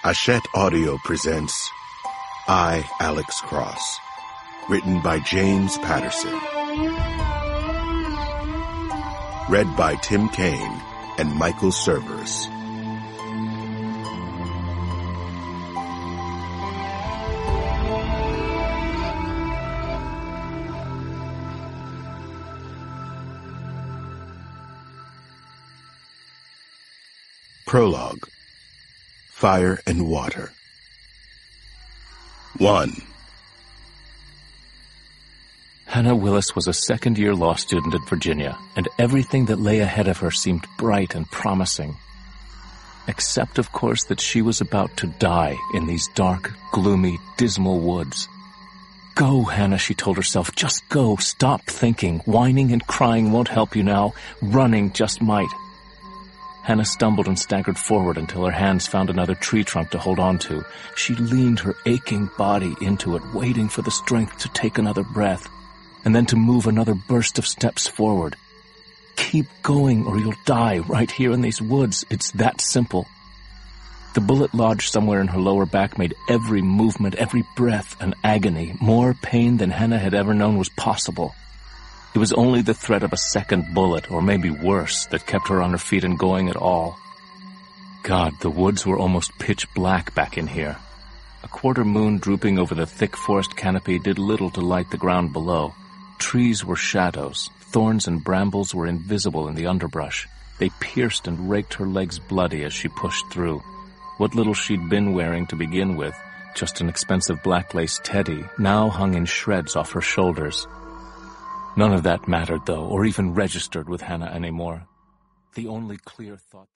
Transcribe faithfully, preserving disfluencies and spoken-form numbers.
Hachette Audio presents I, Alex Cross, written by James Patterson. Read by Tim Kaine and Michael Cervers. Prologue. Fire and Water. One. Hannah Willis was a second-year law student at Virginia, and everything that lay ahead of her seemed bright and promising. Except, of course, that she was about to die in these dark, gloomy, dismal woods. Go, Hannah, she told herself. Just go. Stop thinking. Whining and crying won't help you now. Running just might. Hannah stumbled and staggered forward until her hands found another tree trunk to hold on to. She leaned her aching body into it, waiting for the strength to take another breath, and then to move another burst of steps forward. Keep going or you'll die right here in these woods. It's that simple. The bullet lodged somewhere in her lower back made every movement, every breath, an agony. More pain than Hannah had ever known was possible. It was only the threat of a second bullet, or maybe worse, that kept her on her feet and going at all. God, the woods were almost pitch black back in here. A quarter moon drooping over the thick forest canopy did little to light the ground below. Trees were shadows. Thorns and brambles were invisible in the underbrush. They pierced and raked her legs bloody as she pushed through. What little she'd been wearing to begin with, just an expensive black lace teddy, now hung in shreds off her shoulders. None of that mattered, though, or even registered with Hannah anymore. The only clear thought...